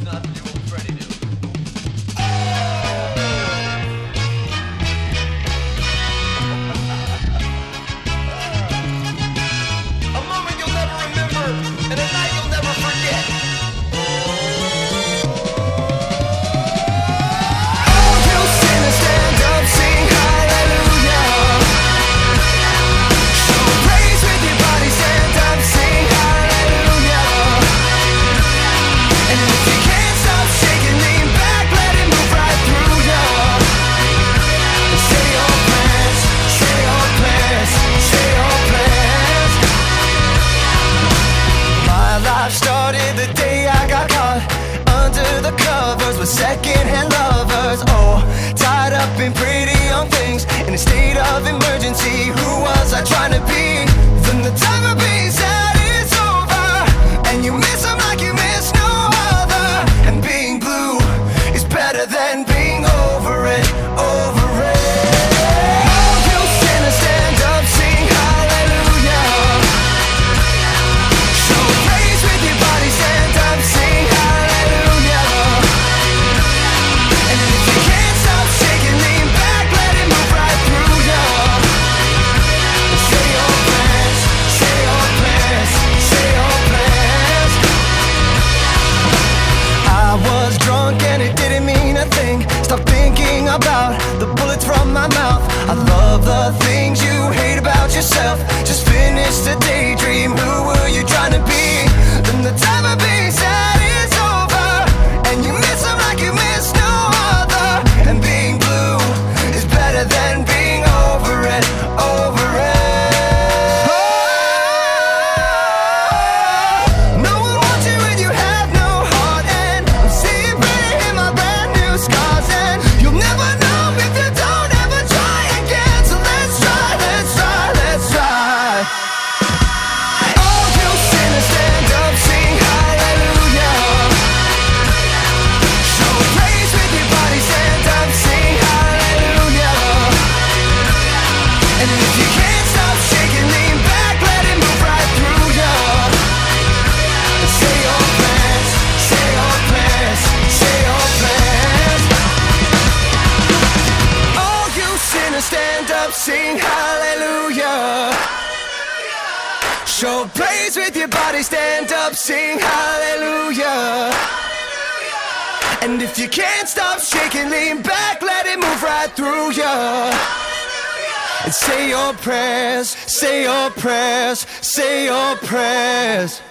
not to do what Freddie do. A moment you'll never remember, and a night you'll never forget. All you sinners stand up, sing hallelujah. Show praise with your body, stand up, sing hallelujah. And if you can't stop shaking, lean back, let it move right through ya. And say your prayers, say your prayers, say your prayers. My life started the day I got caught under the covers with secondhand lovers. Oh, tied up in pretty young things in a state of emergency. Who was I trying to be? Then the time of being sad is over, and you miss them like you miss no other. And being blue is better than being over it, over it. All you sinners stand up, sing hallelujah. Show praise with your body, stand up, sing hallelujah. And if you can't stop shaking, lean back, let it move right through ya. Say your prayers, say your prayers, say your prayers. I was drunk and it didn't mean a thing. Stop thinking about the bullets from my mouth. I love the things you hate about yourself. Just finish the daydream. Who were you trying to be? Then the time of being sad is over, and you miss them like you miss no other. And being blue is better than being over it, over it. No one wants you when you have no heart, and I'm seeing pain in my brand new scars. And you'll never know if you don't ever try again. So let's try, let's try, let's try. All you sinners stand up, sing hallelujah. Show praise with your body, stand up, sing hallelujah. And if you can't stop shaking, lean back, let it move right through ya. Say your prayers, say your prayers, say your prayers. All you sinners stand up, sing hallelujah. Show praise with your body, stand up, sing hallelujah. And if you can't stop shaking, lean back, let it move right through ya. And say your prayers, say your prayers, say your prayers.